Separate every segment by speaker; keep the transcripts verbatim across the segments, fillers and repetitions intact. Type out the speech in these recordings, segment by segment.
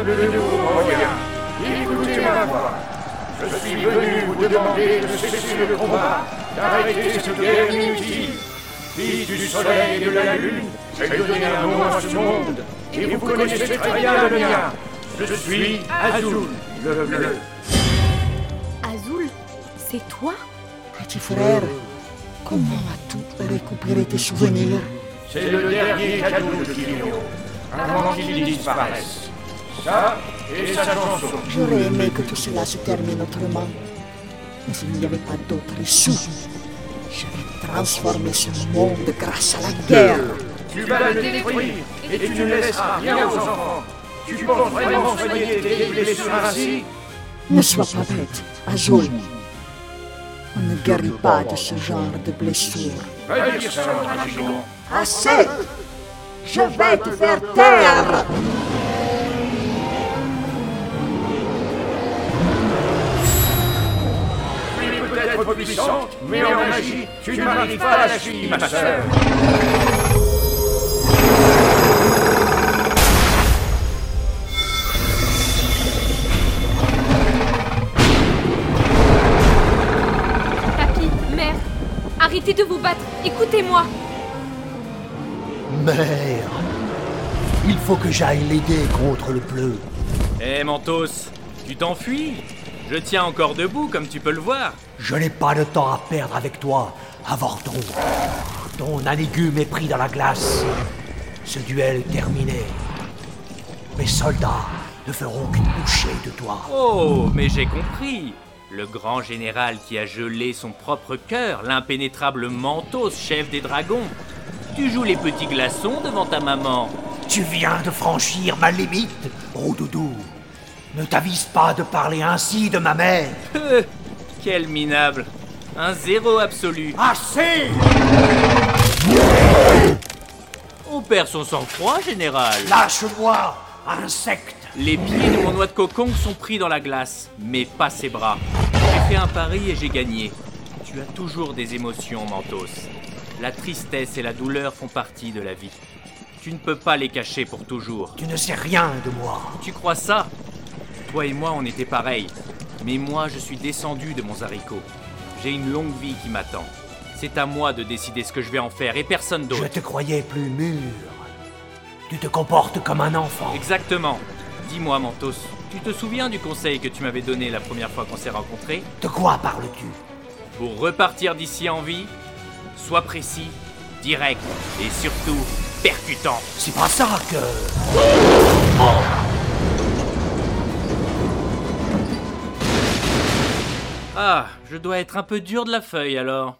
Speaker 1: de nouveaux moyens. Écoutez ma voix. Je suis venu vous demander de cesser le combat, d'arrêter cette guerre inutile. Fils du soleil et de la lune, j'ai donné un nom à ce monde, et vous connaissez très bien le mien. Je suis Azul, le bleu.
Speaker 2: Azul, c'est toi?
Speaker 3: Petit frère, comment as-tu récupéré tes souvenirs?
Speaker 1: C'est le dernier cadeau de Kirio, avant qu'il disparaisse. Ça et sa chanson.
Speaker 3: J'aurais aimé que tout cela se termine autrement. Mais il n'y avait pas d'autre issue. Je vais transformer ce monde grâce à la guerre.
Speaker 1: Tu vas le détruire et tu ne laisseras rien aux enfants. Tu penses vraiment soigner tes blessures ainsi?
Speaker 3: Ne sois pas bête, Azul. On ne guérit pas de ce genre de blessures.
Speaker 1: Va dire ça, Dragon.
Speaker 3: Assez! Je vais te faire taire!
Speaker 1: Peut-être puissante, mais en magie, tu ne m'arrives pas à la cheville, ma sœur.
Speaker 2: Papy, mère, arrêtez de vous battre, écoutez-moi.
Speaker 4: Mère, il faut que j'aille l'aider contre le bleu.
Speaker 5: Hé, Mentos, tu t'enfuis? Je tiens encore debout, comme tu peux le voir.
Speaker 4: Je n'ai pas de temps à perdre avec toi, Avordon. Ton anégume est pris dans la glace. Ce duel est terminé. Mes soldats ne feront qu'une bouchée de toi.
Speaker 5: Oh, mais j'ai compris. Le grand général qui a gelé son propre cœur, l'impénétrable Mentos, chef des dragons. Tu joues les petits glaçons devant ta maman.
Speaker 4: Tu viens de franchir ma limite, Roudoudou. Ne t'avise pas de parler ainsi de ma mère.
Speaker 5: Euh, quel minable. Un zéro absolu.
Speaker 4: Assez!
Speaker 5: On perd son sang-froid, général.
Speaker 4: Lâche-moi, insecte!
Speaker 5: Les pieds de mon noix de cocon sont pris dans la glace, mais pas ses bras. J'ai fait un pari et j'ai gagné. Tu as toujours des émotions, Mentos. La tristesse et la douleur font partie de la vie. Tu ne peux pas les cacher pour toujours.
Speaker 4: Tu ne sais rien de moi.
Speaker 5: Tu crois ça? Toi et moi, on était pareils. Mais moi, je suis descendu de mon haricot. J'ai une longue vie qui m'attend. C'est à moi de décider ce que je vais en faire et personne d'autre.
Speaker 4: Je te croyais plus mûr. Tu te comportes comme un enfant.
Speaker 5: Exactement. Dis-moi, Mentos, tu te souviens du conseil que tu m'avais donné la première fois qu'on s'est rencontrés?
Speaker 4: De quoi parles-tu?
Speaker 5: Pour repartir d'ici en vie, sois précis, direct et surtout percutant.
Speaker 4: C'est pas ça que...
Speaker 5: Ah, je dois être un peu dur de la feuille alors.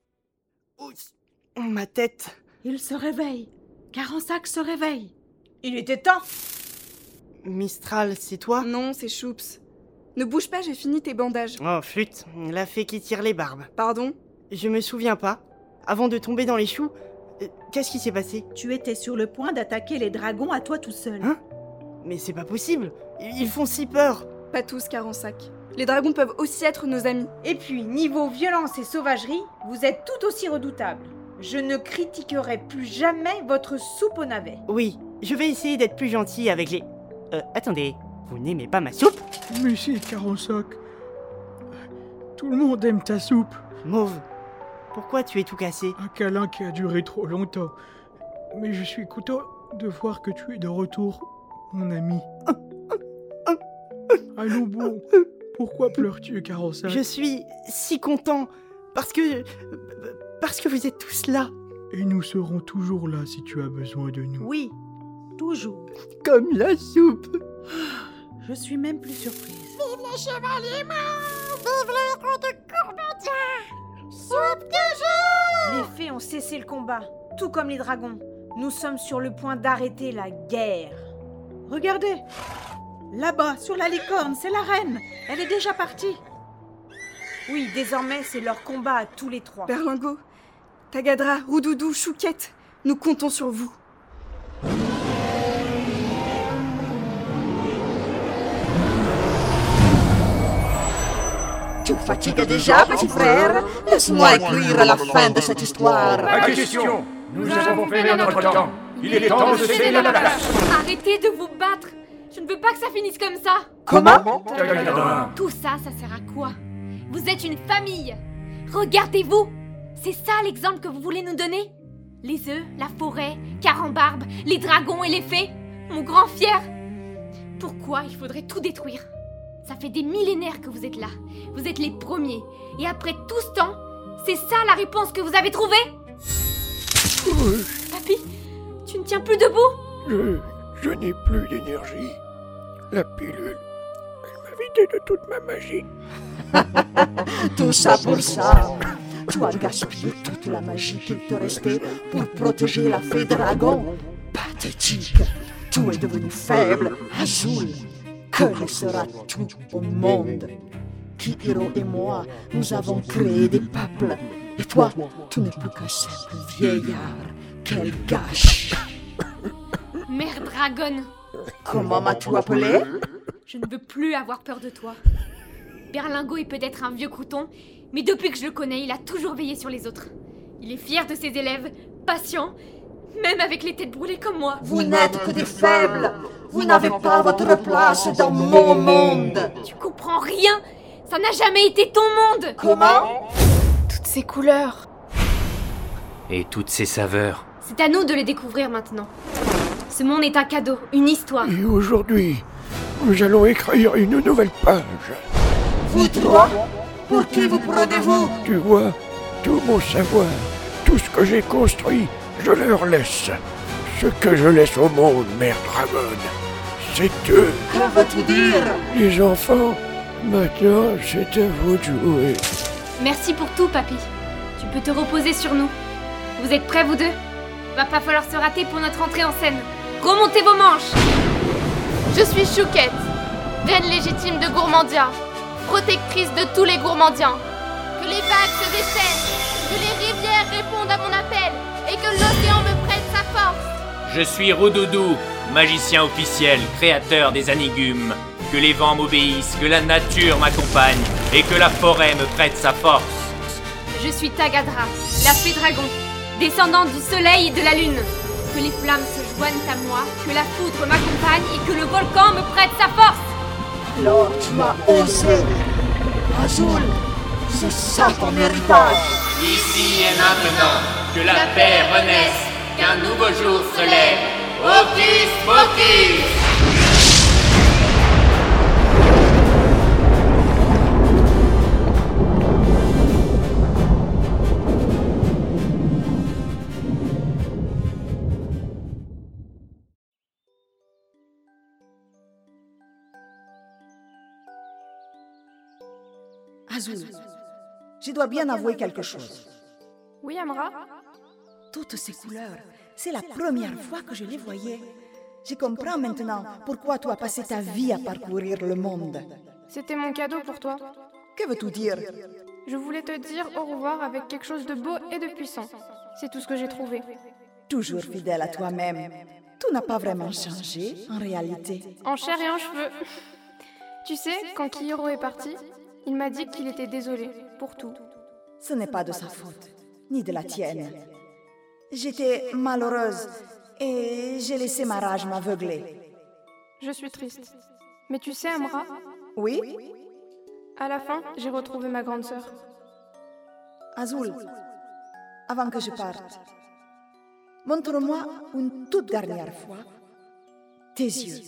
Speaker 6: Ma tête.
Speaker 2: Il se réveille. Carensac se réveille.
Speaker 7: Il était temps.
Speaker 6: Mistral, c'est toi?
Speaker 8: Non, c'est Choups. Ne bouge pas, j'ai fini tes bandages.
Speaker 6: Oh, flûte, la fée qui tire les barbes.
Speaker 8: Pardon?
Speaker 6: Je me souviens pas. Avant de tomber dans les choux, euh, qu'est-ce qui s'est passé?
Speaker 7: Tu étais sur le point d'attaquer les dragons à toi tout seul.
Speaker 6: Hein? Mais c'est pas possible. Ils font si peur.
Speaker 8: Pas tous, Carensac. Les dragons peuvent aussi être nos amis.
Speaker 7: Et puis, niveau violence et sauvagerie, vous êtes tout aussi redoutables. Je ne critiquerai plus jamais votre soupe au navet.
Speaker 6: Oui, je vais essayer d'être plus gentil avec les... Euh, attendez, vous n'aimez pas ma soupe?
Speaker 9: Mais si, Carensac. Tout le monde aime ta soupe.
Speaker 6: Mauve, pourquoi tu es tout cassé?
Speaker 9: Un câlin qui a duré trop longtemps. Mais je suis content de voir que tu es de retour, mon ami. Allons bon, pourquoi pleures-tu, Carensac?
Speaker 6: Je suis si content, parce que... parce que vous êtes tous là.
Speaker 9: Et nous serons toujours là si tu as besoin de nous.
Speaker 7: Oui, toujours.
Speaker 6: Comme la soupe.
Speaker 7: Je suis même plus surprise.
Speaker 10: Vive les chevaliers morts! Vive les héros de Courbedia! Soupe de jour!
Speaker 7: Les fées ont cessé le combat, tout comme les dragons. Nous sommes sur le point d'arrêter la guerre. Regardez! Là-bas, sur la licorne, c'est la reine. Elle est déjà partie. Oui, désormais, c'est leur combat à tous les trois.
Speaker 8: Berlingot, Tagadra, Roudoudou, Chouquette, nous comptons sur vous.
Speaker 3: Tu fatigues déjà, petit frère? Laisse-moi écrire la fin de cette histoire.
Speaker 1: Pas question. Nous avons fait notre temps. Il est temps de céder la place.
Speaker 2: Arrêtez de vous battre. Je ne veux pas que ça finisse comme ça.
Speaker 3: Comment?
Speaker 1: Tagadra.
Speaker 2: Tout ça, ça sert à quoi? Vous êtes une famille. Regardez-vous. C'est ça l'exemple que vous voulez nous donner? Les œufs, la forêt, Carambarbe, les dragons et les fées. Mon grand fier. Pourquoi il faudrait tout détruire? Ça fait des millénaires que vous êtes là. Vous êtes les premiers. Et après tout ce temps, c'est ça la réponse que vous avez trouvée?
Speaker 1: Oui,
Speaker 2: Papy, tu ne tiens plus debout?
Speaker 1: je, je n'ai plus d'énergie. La pilule, elle m'a vidé de toute ma magie.
Speaker 3: Tout ça pour ça. Tu as gaspillé toute la magie qu'il te restait pour protéger la fée dragon. Pathétique. Tu es devenu faible, Azul. Que laissera tout au monde? Chihiro et moi, nous avons créé des peuples. Et toi, tu n'es plus qu'un simple vieillard. Quel gâche!
Speaker 2: Mère Dragonne,
Speaker 3: Comment m'as-tu appelé?
Speaker 2: je ne veux plus avoir peur de toi. Berlingot est peut-être un vieux crouton, mais depuis que je le connais, il a toujours veillé sur les autres. Il est fier de ses élèves, patient, même avec les têtes brûlées comme moi.
Speaker 3: Vous n'êtes que des faibles. Vous n'avez pas votre place dans mon monde.
Speaker 2: Tu comprends rien. Ça n'a jamais été ton monde.
Speaker 3: Comment?
Speaker 2: Toutes ces couleurs.
Speaker 5: Et toutes ces saveurs.
Speaker 2: C'est à nous de les découvrir maintenant. Ce monde est un cadeau, une histoire.
Speaker 1: Et aujourd'hui, nous allons écrire une nouvelle page.
Speaker 3: Vous trois? Pour qui vous prenez-vous?
Speaker 1: Tu vois, tout mon savoir, tout ce que j'ai construit, je leur laisse. Ce que je laisse au monde, Mère Dragonne, c'est eux.
Speaker 3: Que veux-tu dire?
Speaker 1: Les enfants, maintenant, c'est à vous de jouer.
Speaker 2: Merci pour tout, papy. Tu peux te reposer sur nous. Vous êtes prêts, vous deux? Va pas falloir se rater pour notre entrée en scène. Remontez vos manches.
Speaker 11: Je suis Chouquette, reine légitime de Gourmandia, protectrice de tous les gourmandiens. Que les vagues se déchaînent, que les rivières répondent à mon appel et que l'océan me prête sa force.
Speaker 5: Je suis Roudoudou, magicien officiel, créateur des Anigumes. Que les vents m'obéissent, que la nature m'accompagne et que la forêt me prête sa force.
Speaker 2: Je suis Tagadra, la fée dragon, descendante du soleil et de la lune. Que les flammes se joignent à moi, que la foudre m'accompagne et que le volcan me prête sa force.
Speaker 3: Alors tu as osé. Azul, c'est ça ton héritage.
Speaker 5: Ici et maintenant, que la paix renaisse, qu'un nouveau jour se lève. Hocus Pocus!
Speaker 3: Azul, je dois bien avouer quelque chose.
Speaker 11: Oui, Amra?
Speaker 3: Toutes ces couleurs, c'est la première fois que je les voyais. Je comprends maintenant pourquoi tu as passé ta vie à parcourir le monde.
Speaker 11: C'était mon cadeau pour toi.
Speaker 3: Que veux-tu dire?
Speaker 11: Je voulais te dire au revoir avec quelque chose de beau et de puissant. C'est tout ce que j'ai trouvé.
Speaker 3: Toujours fidèle à toi-même. Tout n'a pas vraiment changé, en réalité.
Speaker 11: En chair et en cheveux. Tu sais, quand Chihiro est parti, il m'a dit qu'il était désolé pour tout.
Speaker 3: Ce n'est pas de sa faute, ni de la tienne. J'étais malheureuse et j'ai laissé ma rage m'aveugler.
Speaker 11: Je suis triste. Mais tu sais, Amra?
Speaker 3: Oui?
Speaker 11: À la fin, j'ai retrouvé ma grande sœur.
Speaker 3: Azul, avant que je parte, montre-moi une toute dernière fois tes yeux.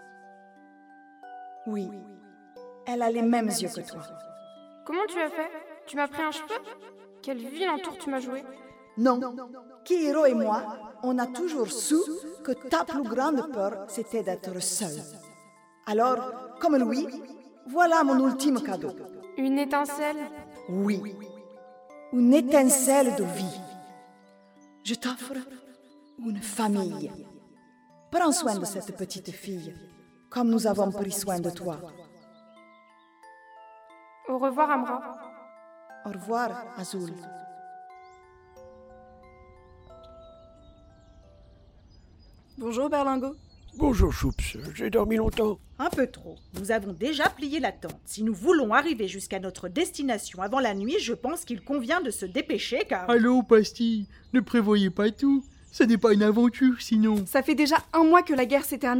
Speaker 3: Oui, elle a les mêmes yeux que toi.
Speaker 11: Comment tu as fait? Tu m'as pris un cheveu? Quel vilain tour tu m'as joué.
Speaker 3: Non, Chihiro et moi, on a toujours su que ta plus grande peur, c'était d'être seule. Alors, comme lui, voilà mon ultime cadeau.
Speaker 11: Une étincelle?
Speaker 3: Oui, une étincelle de vie. Je t'offre une famille. Prends soin de cette petite fille, comme nous avons pris soin de toi.
Speaker 11: Au revoir, Amra.
Speaker 3: Au revoir, Azul.
Speaker 8: Bonjour, Berlingot.
Speaker 1: Bonjour, Choups. J'ai dormi longtemps.
Speaker 7: Un peu trop. Nous avons déjà plié la tente. Si nous voulons arriver jusqu'à notre destination avant la nuit, je pense qu'il convient de se dépêcher car...
Speaker 9: Allô, Pastille, ne prévoyez pas tout. Ce n'est pas une aventure, sinon.
Speaker 8: Ça fait déjà un mois que la guerre s'est terminée.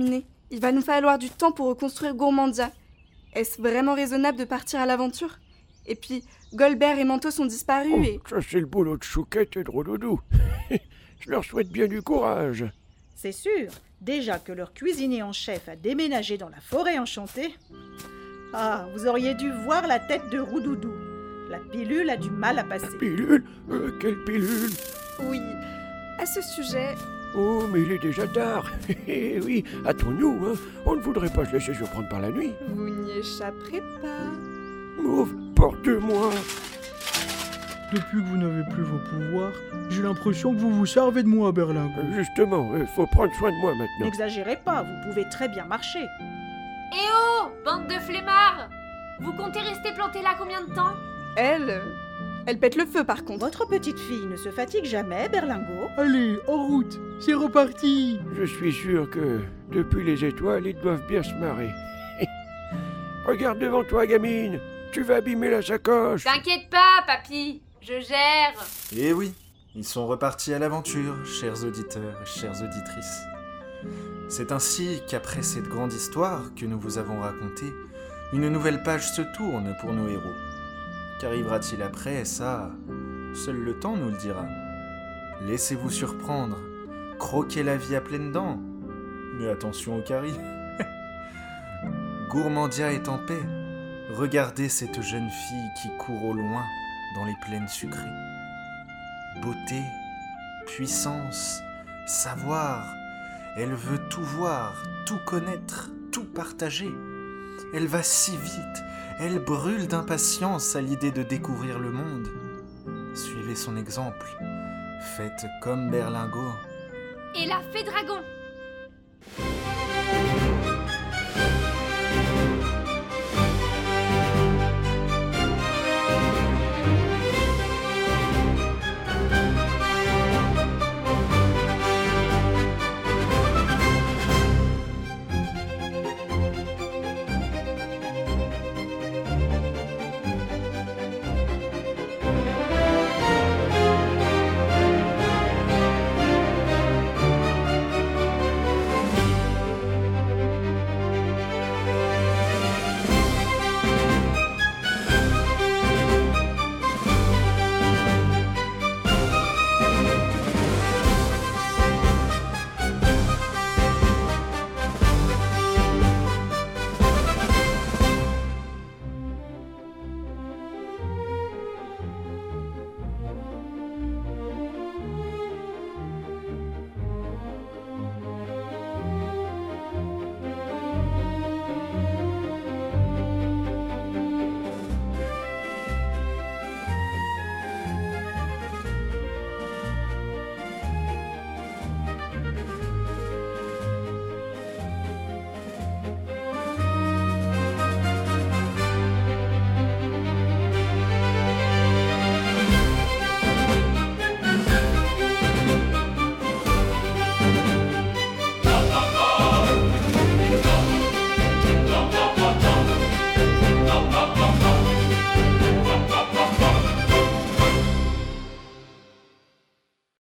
Speaker 8: Il va nous falloir du temps pour reconstruire Gourmandia. Est-ce vraiment raisonnable de partir à l'aventure? Et puis, Golbert et Mentos ont disparu
Speaker 1: Oh,
Speaker 8: et...
Speaker 1: ça c'est le boulot de Chouquette et de Roudoudou. Je leur souhaite bien du courage.
Speaker 7: C'est sûr, déjà que leur cuisinier en chef a déménagé dans la forêt enchantée. Ah, vous auriez dû voir la tête de Roudoudou. La pilule a du mal à passer.
Speaker 1: Pilule euh, Quelle pilule?
Speaker 8: Oui, à ce sujet...
Speaker 1: Oh, mais il est déjà tard. Eh oui, hâtons-nous, hein. On ne voudrait pas se laisser surprendre par la nuit.
Speaker 8: Vous n'y échapperez pas.
Speaker 1: Mauve, porte-moi.
Speaker 9: Depuis que vous n'avez plus vos pouvoirs, j'ai l'impression que vous vous servez de moi, Berlingot.
Speaker 1: Justement, il faut prendre soin de moi maintenant.
Speaker 7: N'exagérez pas, vous pouvez très bien marcher.
Speaker 2: Eh oh, bande de flemmards! Vous comptez rester plantés là combien de temps?
Speaker 8: Elle... Elle pète le feu, par contre.
Speaker 7: Votre petite fille ne se fatigue jamais, Berlingot?
Speaker 9: Allez, en route, c'est reparti.
Speaker 1: Je suis sûr que, depuis les étoiles, ils doivent bien se marrer. Regarde devant toi, gamine. Tu vas abîmer la sacoche.
Speaker 2: T'inquiète pas, papy, je gère.
Speaker 12: Eh oui, ils sont repartis à l'aventure, chers auditeurs et chères auditrices. C'est ainsi qu'après cette grande histoire que nous vous avons racontée, une nouvelle page se tourne pour nos héros. Qu'arrivera-t-il après, ça, seul le temps nous le dira. Laissez-vous surprendre, croquez la vie à pleines dents. Mais attention au caries. Gourmandia est en paix. Regardez cette jeune fille qui court au loin dans les plaines sucrées. Beauté, puissance, savoir. Elle veut tout voir, tout connaître, tout partager. Elle va si vite, elle brûle d'impatience à l'idée de découvrir le monde. Suivez son exemple. Faites comme Berlingot.
Speaker 2: Et la fée dragon,